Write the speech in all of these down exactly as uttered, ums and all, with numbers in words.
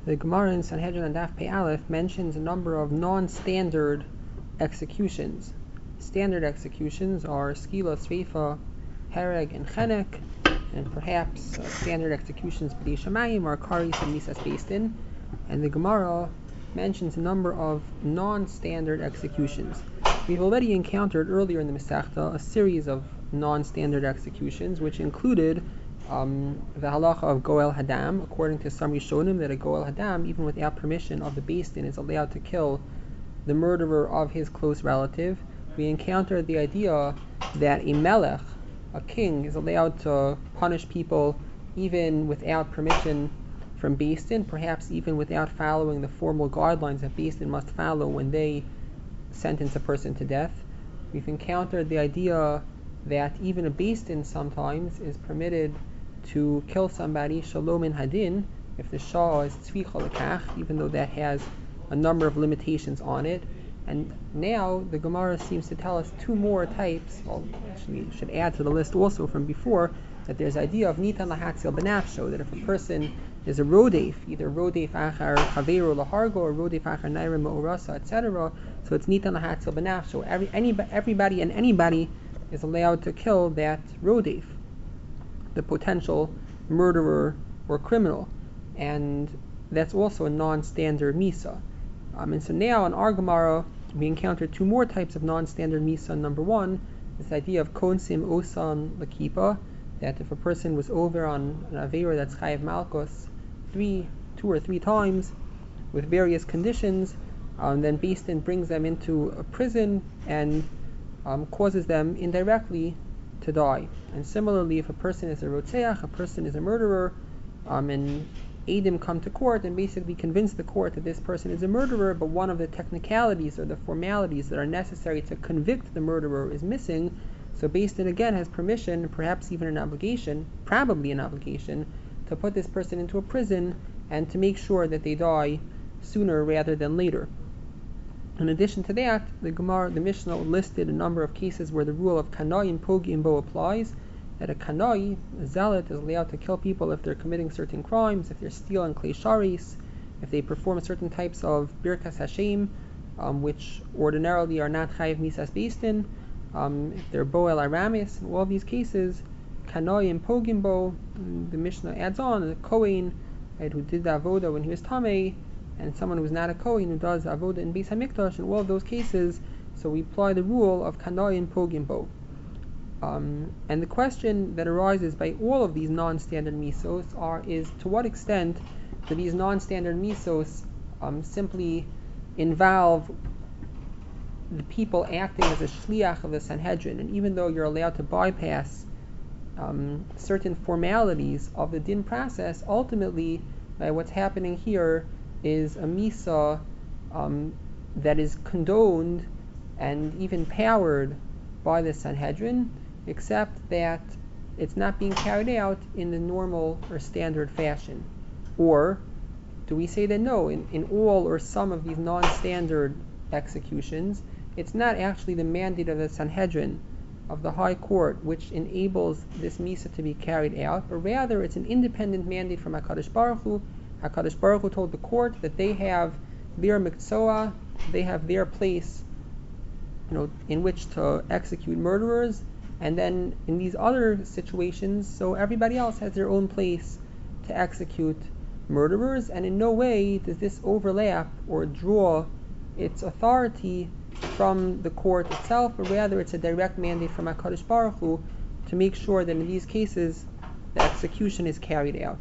The Gemara in Sanhedrin and Daf Pei Aleph mentions a number of non-standard executions. Standard executions are skila, sveifa, hereg, and chenek, and perhaps uh, standard executions b'dei shamayim are karis and misas beistin. And the Gemara mentions a number of non-standard executions. We've already encountered earlier in the Masechta a series of non-standard executions, which included um, the halacha of goel hadam, according to some Rishonim, that a goel hadam, even without permission of the Beis Din, is allowed to kill the murderer of his close relative. We encountered the idea that a melech, a king, is allowed to punish people even without permission from Beis Din, perhaps even without following the formal guidelines that Beis Din must follow when they sentence a person to death. We've encountered the idea that even a Beis Din sometimes is permitted to kill somebody shalom in hadin if the shah is tzvicha lekach, even though that has a number of limitations on it. And now the Gemara seems to tell us two more types. Well, actually, we should add to the list also from before that there's the idea of nitan lahatzil benafsho, that if a person is a rodef, either rodef achar chaveru lahargo or rodef achar naira me'orasa, et cetera, so it's nitan lahatzil benafsho. Every, any, everybody and anybody is allowed to kill that rodef, the potential murderer or criminal, and that's also a non-standard misa. Um, and so now in our Gemara we encounter two more types of non-standard misa. Number one, this idea of konsim osan lakipa, that if a person was over on an aveira that's chayiv malchus three, two or three times with various conditions, um, then Beis Din brings them into a prison and um, causes them indirectly to die. And similarly, if a person is a rotzeach, a person is a murderer, um, and Eidim come to court and basically convince the court that this person is a murderer, but one of the technicalities or the formalities that are necessary to convict the murderer is missing, so Beis Din again has permission, perhaps even an obligation, probably an obligation, to put this person into a prison and to make sure that they die sooner rather than later. In addition to that, the Gemara, the Mishnah listed a number of cases where the rule of kanai pogim bo applies, that a kanai, a zealot, is allowed to kill people if they're committing certain crimes, if they're stealing klei sharis, if they perform certain types of birkas Hashem, um, which ordinarily are not chayiv misas Beis Din, um, if they're boel aramis. In all these cases, kanai and pogim bo, the Mishnah adds on, a kohen, right, who did the avoda when he was tamei, and someone who's not a kohen who does avoda in Beis Hamikdash, in all of those cases, so we apply the rule of kanai and pogim bo. Um, and the question that arises by all of these non-standard misos are is to what extent do these non-standard misos um, simply involve the people acting as a shliach of the Sanhedrin, and even though you're allowed to bypass um, certain formalities of the din process, ultimately uh, what's happening here is a misa um, that is condoned and even powered by the Sanhedrin, except that it's not being carried out in the normal or standard fashion. Or do we say that no, in, in all or some of these non-standard executions, it's not actually the mandate of the Sanhedrin, of the High Court, which enables this misa to be carried out, but rather it's an independent mandate from HaKadosh Baruch Hu. HaKadosh Baruch Hu told the court that they have their mikzoah, they have their place, you know, in which to execute murderers, and then in these other situations, so everybody else has their own place to execute murderers, and in no way does this overlap or draw its authority from the court itself, but rather it's a direct mandate from HaKadosh Baruch Hu to make sure that in these cases the execution is carried out.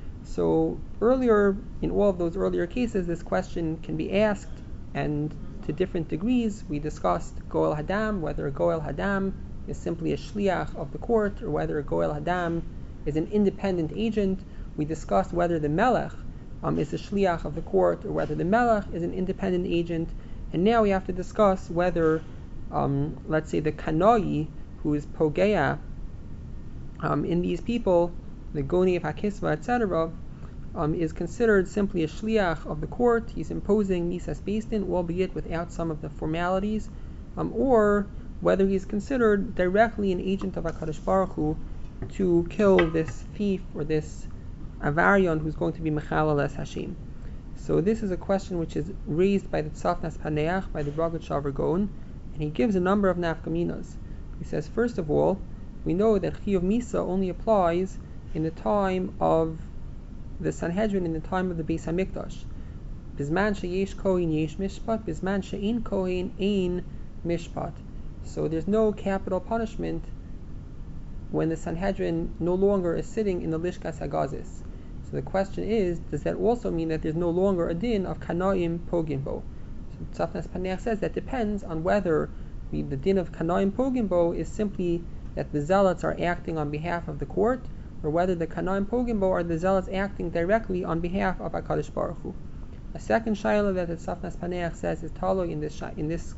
So earlier, in all of those earlier cases, this question can be asked, and to different degrees. We discussed goel hadam, whether a goel hadam is simply a shliach of the court, or whether a goel hadam is an independent agent. We discussed whether the melech um, is a shliach of the court, or whether the melech is an independent agent. And now we have to discuss whether, um, let's say, the kanai, who is pogeya um, in these people, the goni of hakisva, et cetera, um, is considered simply a shliach of the court. He's imposing misas Beis Din, albeit without some of the formalities, um, or whether he's considered directly an agent of HaKadosh Baruch Hu to kill this thief or this avarion who's going to be mechalal es Hashem. So this is a question which is raised by the Tzafnas Paneach, by the Ragat Shavar Gaon, and he gives a number of nafkaminas. He says, first of all, we know that Chiyuv Misa only applies in the time of the Sanhedrin, in the time of the Beis HaMikdash. Bizman sheyesh kohen yesh mishpat, bizman she'in kohen ein mishpat. So there's no capital punishment when the Sanhedrin no longer is sitting in the Lishkas Hagazis. So the question is, does that also mean that there's no longer a din of Kanaim Pogim Bo? So Tzafnas Paneach says that depends on whether the, the din of Kanaim Pogim Bo is simply that the zealots are acting on behalf of the court, or whether the Kanaim Pogim Bo are the zealots acting directly on behalf of HaKadosh Baruch Hu. A second shayla that the Tzafnas Paneach says is talo in this in this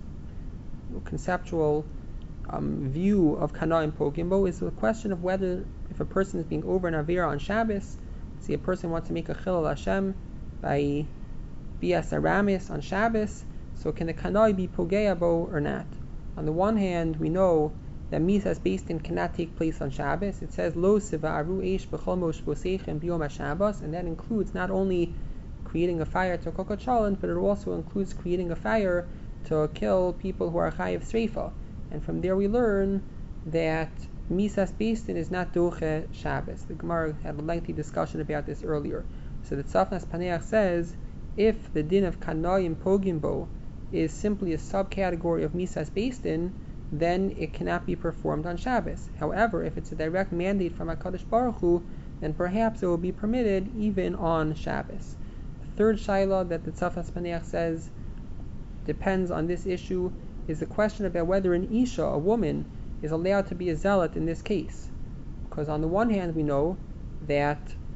conceptual um, view of Kanaim Pogim Bo is the question of whether, if a person is being over an Avera on Shabbos, see a person wants to make a Chilul Hashem by Bias Aramis on Shabbos, so can the Kanai be Pogea Bo or not? On the one hand, we know that Misas Beis Din cannot take place on Shabbos. It says Lo Sivaru Eish B'chol Mosh Bosechem B'yom HaShabbos, and that includes not only creating a fire to Kokot Shalom, but it also includes creating a fire to kill people who are Chayiv Sreifa. And from there we learn that Misas Beis Din is not Doche Shabbos. The Gemara had a lengthy discussion about this earlier. So the Tzafnas Paneach says, if the din of Kanayim Pogim Bo is simply a subcategory of Misas Beis Din, then it cannot be performed on Shabbos. However, if it's a direct mandate from HaKadosh Baruch Hu, then perhaps it will be permitted even on Shabbos. The third shayla that the Tzafnas Paneach says depends on this issue is the question about whether an Isha, a woman, is allowed to be a zealot in this case. Because on the one hand we know that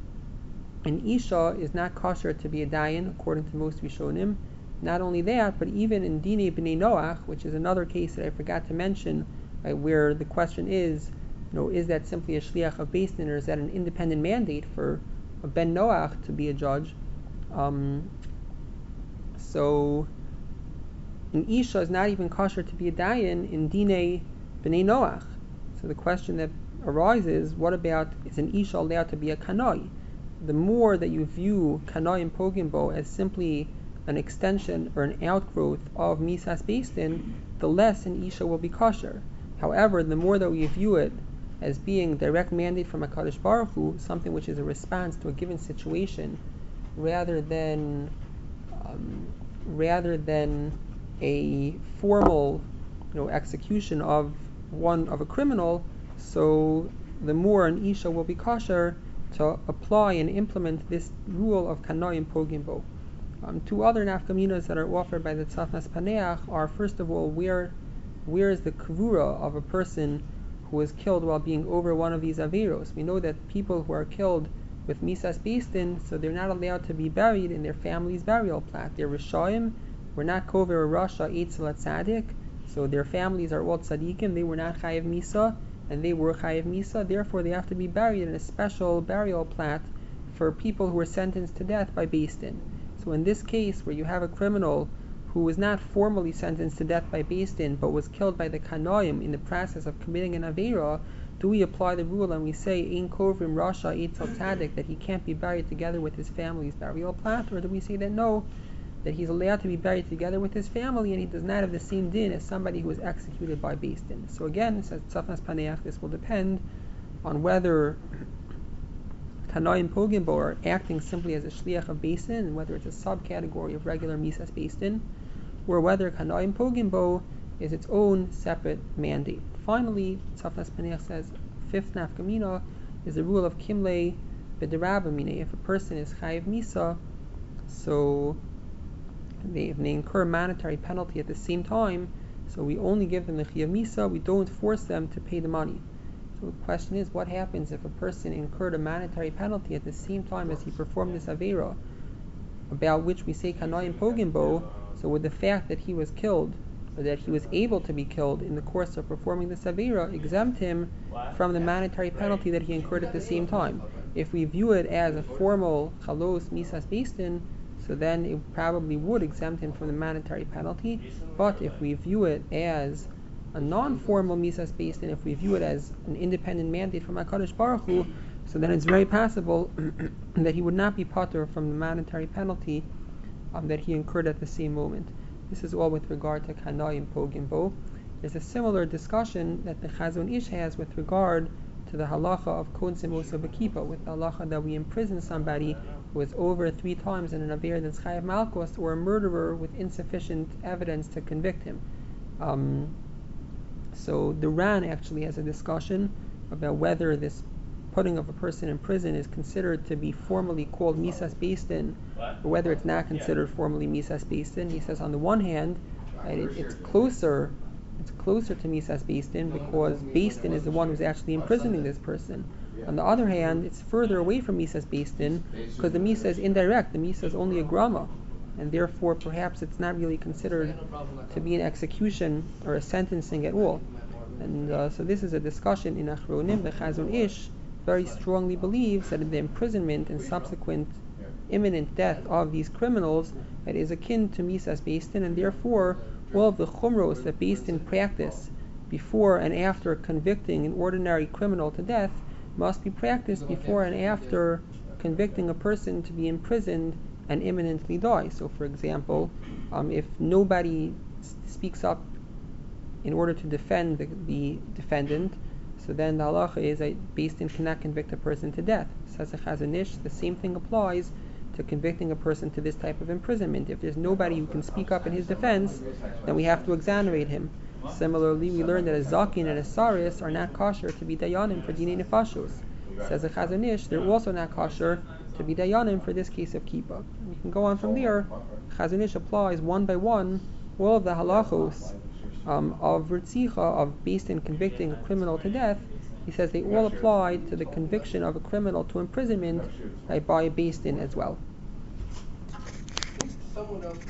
an Isha is not kosher to be a dayan according to most Rishonim. Not only that, but even in Dinei B'nei Noach, which is another case that I forgot to mention, right, where the question is, you know, is that simply a shliach of Beis Din, or is that an independent mandate for a Ben Noach to be a judge? Um, so an Isha is not even kosher to be a dayan in Dinei B'nei Noach. So the question that arises, what about, is an Isha allowed to be a Kanai? The more that you view Kanai and Pogim Bo as simply an extension or an outgrowth of Misas Beis Din, the less an Isha will be kosher. However, the more that we view it as being direct mandate from HaKadosh Baruch Hu, something which is a response to a given situation, rather than um, rather than a formal, you know, execution of one of a criminal, so the more an Isha will be kosher to apply and implement this rule of Kanai and Pogim Bo. Um, two other nafkaminas that are offered by the Tzafnas Paneach are, first of all, where where is the kavura of a person who was killed while being over one of these averos? We know that people who are killed with Misas Beis Din, so they're not allowed to be buried in their family's burial plot. They're Rishayim, we're not Kover or Rasha Eitzel Tzadik, so their families are all tzaddikim, they were not Chayiv Misa, and they were Chayiv Misa, therefore they have to be buried in a special burial plot for people who were sentenced to death by Beis Din. So in this case, where you have a criminal who was not formally sentenced to death by Beis Din, but was killed by the Kanoim in the process of committing an Aveira, do we apply the rule and we say, Ein Kovrim Rasha Eitzel Tzadik, that he can't be buried together with his family's burial plot? Or do we say that no, that he's allowed to be buried together with his family and he does not have the same din as somebody who was executed by Beis Din? So again, says Tzafnas Paneach, this will depend on whether Tanoim Pogim Bo are acting simply as a shliach of Beis Din, and whether it's a subcategory of regular Misas Beis Din, or whether Tanoim Pogim Bo is its own separate mandate. Finally, Tzafnas Paneach says, fifth nafkamina is the rule of Kimlei B'derabamine. If a person is Chayiv Misa, so they, if they incur monetary penalty at the same time, so we only give them the Chayiv Misa, we don't force them to pay the money. So the question is, what happens if a person incurred a monetary penalty at the same time as he performed this Aveira, about which we say Kanai and Pogim Bo? So would the fact that he was killed, or that he was able to be killed in the course of performing this Aveira, exempt him from the monetary penalty that he incurred at the same time? If we view it as a formal Chalos Misas Beis Din, so then it probably would exempt him from the monetary penalty. But if we view it as a non-formal Misas Beis Din, if we view it as an independent mandate from HaKadosh Baruch Hu, so then it's very possible that he would not be patur from the monetary penalty um, that he incurred at the same moment. This is all with regard to kanayim pogim bo. There's a similar discussion that the Chazon Ish has with regard to the halacha of konsim osa b'kipa, with the halacha that we imprison somebody who is over three times in an aver that's chayav malchus, or a murderer with insufficient evidence to convict him. Um, so the Ran actually has a discussion about whether this putting of a person in prison is considered to be formally called misas beistin, or whether it's not considered formally misas beistin. He says on the one hand, right, it, it's closer it's closer to misas beistin because beistin is the one who's actually imprisoning this person. On the other hand, it's further away from misas beistin because the misa is indirect. The misa is only a grama, and therefore perhaps it's not really considered to be an execution or a sentencing at all. And uh, so this is a discussion in Achronim. The Chazon Ish very strongly believes that the imprisonment and subsequent imminent death of these criminals that is akin to misas beistin, and therefore all of the chumros that beistin practice before and after convicting an ordinary criminal to death must be practiced before and after convicting a person to be imprisoned and imminently die. So, for example, um, if nobody s- speaks up in order to defend the, the defendant, so then the halacha is that beistin cannot convict a person to death. Says the Chazon Ish, the same thing applies to convicting a person to this type of imprisonment. If there's nobody who can speak up in his defense, then we have to exonerate him. Similarly, we learn that a zakin and a saris are not kosher to be dayanim for dinei nefashos. Says the Chazon Ish, they're also not kosher to be dayanim for this case of kippah. We can go on from there. Chazon Ish applies one by one all of the halachos um, of ritzicha, of beistin convicting a criminal to death. He says they all apply to the conviction of a criminal to imprisonment by, by beistin as well.